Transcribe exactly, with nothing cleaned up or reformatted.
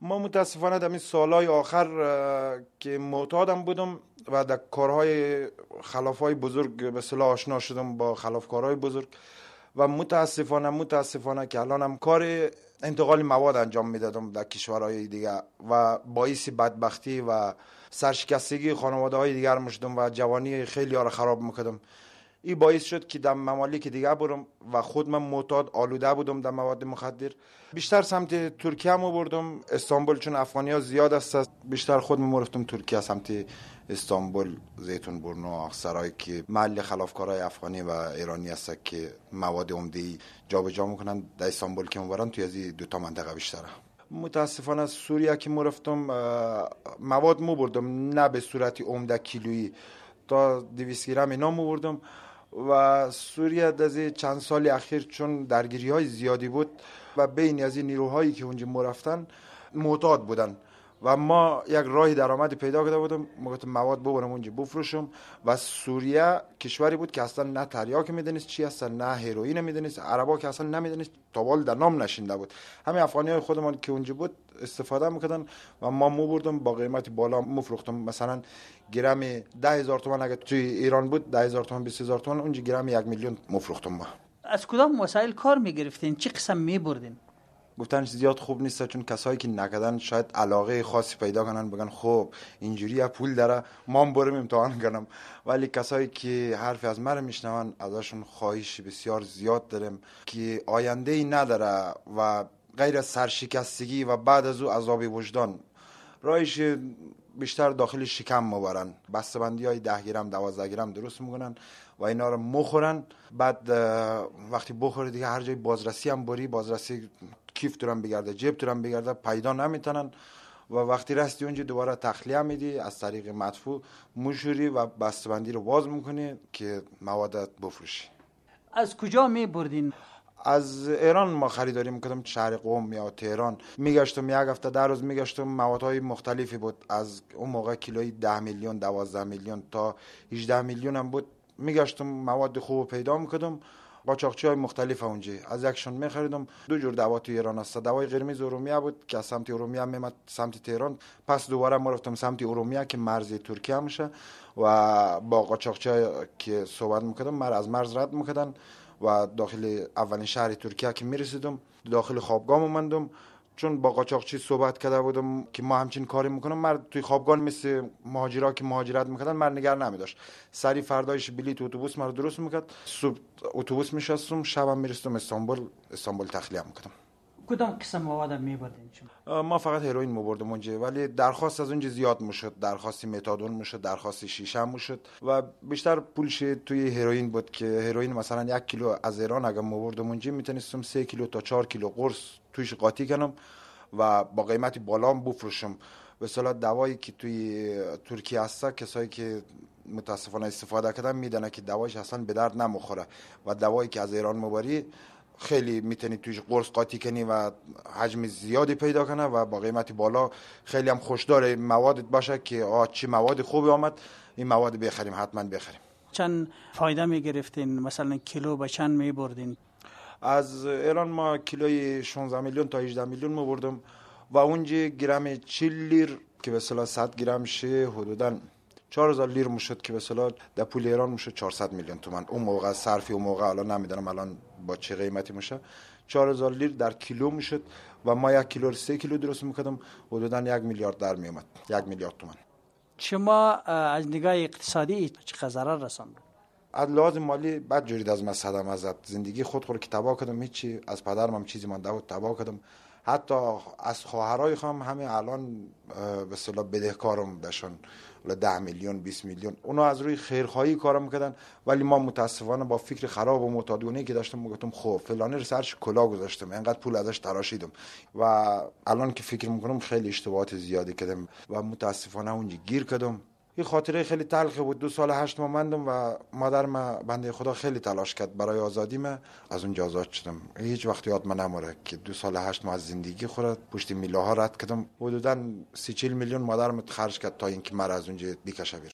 ما متاسفانه در این سالهای آخر که معتادم بودم و در کارهای خلافای بزرگ به اصطلاح آشنا شدم با خلافکارهای بزرگ و متاسفانه متاسفانه که الانم کار انتقال مواد انجام میدادم در کشورهای دیگه و باعث بدبختی و سرشکستگی خانواده های دیگر میشدم و جوانی خیلی ها را خراب میکردم. این باعث شد که در ممالک دیگه برم و خود من معتاد آلوده بودم در مواد مخدر. بیشتر سمت ترکیه مو بردم، استانبول، چون افغانی ها زیاد است. بیشتر خود مو رفتم ترکیه، سمت استانبول، زیتون برنو، آخسرای که محل خلافکارای افغانی و ایرانی هست که مواد عمده‌ای جابجا میکنن. در استانبول که میبرن توی از دو تا منطقه بیشتره. متاسفانه از سوریه که مو رفتم مواد مو بردم، نه به صورت عمده کیلویی، تا دویست گرم اینا مو بردم. و سوریه در چند سال اخیر چون درگیری های زیادی بود و بین از این نیروهایی که اونجا مو رفتن معتاد بودن و ما یک راه درآمد پیدا کرده بودم، گفتم مواد ببرم اونجا بفروشم. و سوریه کشوری بود که اصلا نه تریاک میدونست چی هست، نه هیروئین میدونست، عربا که اصلا نمیدونست، تا بال در نام نشینده بود. همه افغانیای خودمان که اونجا بود استفاده میکردن و ما مو بردم با قیمت بالا میفروختم. مثلا گرم ده هزار تومان اگه توی ایران بود، ده هزار تومان، بیست هزار تومان، اونجا گرم یک میلیون میفروختم. ما از کدام وسایل کار میگرفتین؟ چه قسم میبردین؟ گفتنش زیاد خوب نیست، چون کسایی که نکردن شاید علاقه خاصی پیدا کنن، بگن خب اینجوری پول داره ما هم بریم امتحان کنم. ولی کسایی که حرف از من میشنون ازشون خواهش بسیار زیاد دارم که آینده ای نداره و غیر از سرشکستگی و بعد از او عذاب وجدان، راهش بیشتر داخل شکم میبرن. بسته‌بندی های ده گرم دوازده گرم درست میکنن و اینا رو مخورن. بعد وقتی بخوره دیگه هر جای بازرسی هم بری، بازرسی کیف دارن بگرده، جیب دارن بگرده، پیدا نمیتونن و وقتی رستی اونجا دوباره تخلیه میدی، از طریق مدفوع مشوری و بسته‌بندی رو باز میکنی که موادت بفروشی. از کجا میبردین؟ از ایران ما خریداری میکردم، شهر قم یا تهران میگشتم، یک هفته در روز میگشتم. موادهای مختلفی بود، از اون موقع کیلوی ده میلیون، دوازده میلیون تا هجده میلیون هم بود. میگشتم مواد خوب پیدا میکردم. قاچاقچی های مختلف اونجا از یکشون میخریدم. دو جور دوا تو ایران هست، دوای قرمز ارومیه بود که از سمت ارومیه میمد سمت تهران، پس دوباره ما رفتم سمت ارومیه که مرز ترکیه میشه و با قاچاقچی که صحبت میکردم مر از مرز رد میکردن و داخل اولین شهر ترکیه که میرسیدم داخل خوابگاه موندم، چون با قاچاقچی صحبت کرده بودم که ما همچین کاری میکنم. مرد توی خوابگاه مثل مهاجرا که مهاجرت میکردن مرد نگر نمیداشت، سری فردایش بلیط اتوبوس مرد درست میکرد، صبح اتوبوس میشستم، شبم میرسیدم استانبول، استانبول تخلیه میکردم. کدام قسم مواد میبردین شما؟ ما فقط هروئین میبردم اونجا، ولی درخواست از اونجا زیاد میشد، درخواست متادون میشد، درخواست شیشه میشد و بیشتر پولش توی هروئین بود که هروئین مثلا یک کیلو از ایران اگه میبردم اونجا میتونستم سه کیلو تا چهار کیلو قرص تویش قاطی کنم و با قیمت بالا بفروشم. به اصطلاح دوایی که توی ترکیه هست کسایی که متاسفانه استفاده کردن میدونن که دوایش اصلا به درد نمیخوره و دوایی که از ایران میبری خیلی میتونی تویش قرص قاطی کنی و حجم زیادی پیدا کنه و با قیمت بالا. خیلی هم خوشدار مواد باشه که آه چه مواد خوبی آمد، این مواد بخریم، حتما بخریم. چند فایده میگرفتین؟ مثلا کیلو به چند میبردین؟ از ایران ما کیلوی شانزده میلیون تا هجده میلیون میبردم و اونجا گرم چهل لیر که به اصطلاح صد گرم شه حدوداً چهار هزار لیر میشد که به اصطلاح در پول ایران میشد چهارصد میلیون تومان. اون موقع صرفی اون موقع، الان نمیدونم الان با چه قیمتی میشه، چهار هزار لیر در کیلو میشد و ما یک کیلو سه کیلو درست میکردم، حدوداً یک میلیارد در میومد، یک میلیارد تومان. شما از نگاه اقتصادی چه ضرر رساند؟ از لحاظ مالی بد جورید از من صدم ازت، زندگی خود خود که تباه کردم، هیچی از پدرم هم چیزی مانده بود تباه کردم، حتی از خواهرای خودم همه الان به اصطلاح بدهکارم داشتن ده میلیون بیست میلیون. اونا از روی خیرخواهی کارم میکردن ولی ما متاسفانه با فکر خراب و معتادانه که داشتم میگفتم خب فلانی رو سرش کلا گذاشتم، اینقدر پول ازش تراشیدم و الان که فکر میکنم خیلی اشتباهات زیادی کردم و متاسفانه اونجا گیر کردم. این خاطره خیلی تلخه بود. دو سال هشت ماه ماندم و مادر ما بنده خدا خیلی تلاش کرد برای آزادی ما، از اونجا آزاد شدم. هیچ وقت یاد من نموره که دو سال هشت ماه از زندگی خورد پشت میله ها رد کردم. حدوداً سی چهل میلیون مادرم خرج کرد تا اینکه مرا از اونجا بکشه بیرون.